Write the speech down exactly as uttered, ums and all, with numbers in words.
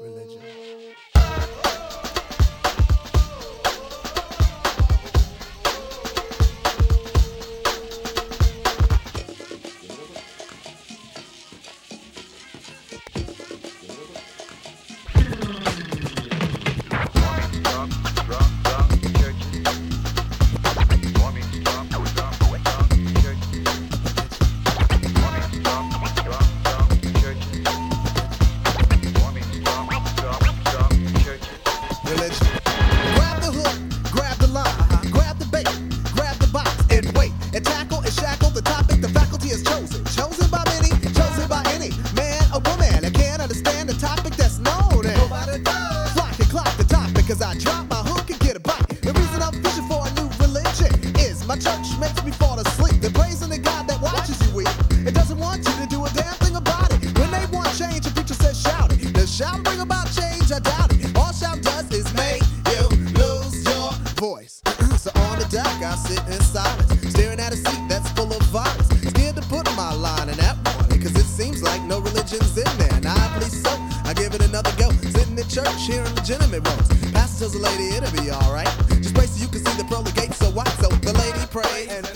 religion. Religion. Grab the hook, grab the line, grab the bait, grab the box, and wait, and tackle and shackle the topic the faculty has chosen. Chosen by many, chosen by any man or woman that can't understand the topic that's known. And nobody does. Flock and clock the topic as I drop my hook and get a bite. The reason I'm fishing for a new religion is my church makes me fall asleep. They're praising the God that watches you weep. It doesn't want you to do a damn thing about it. When they want change, the preacher says shout it. Does shout bring about change? I doubt it. All shout does is make you lose your voice. So on the deck I sit in silence, staring at a seat that's full of violence. Scared to put my line in that warning, cause it seems like no religion's in there. And I believe so, I give it another go. Sitting in church, hearing legitimate roles. Pastor tells the lady it'll be alright. Just pray so you can see the pearly gates so wide. So the lady prayed and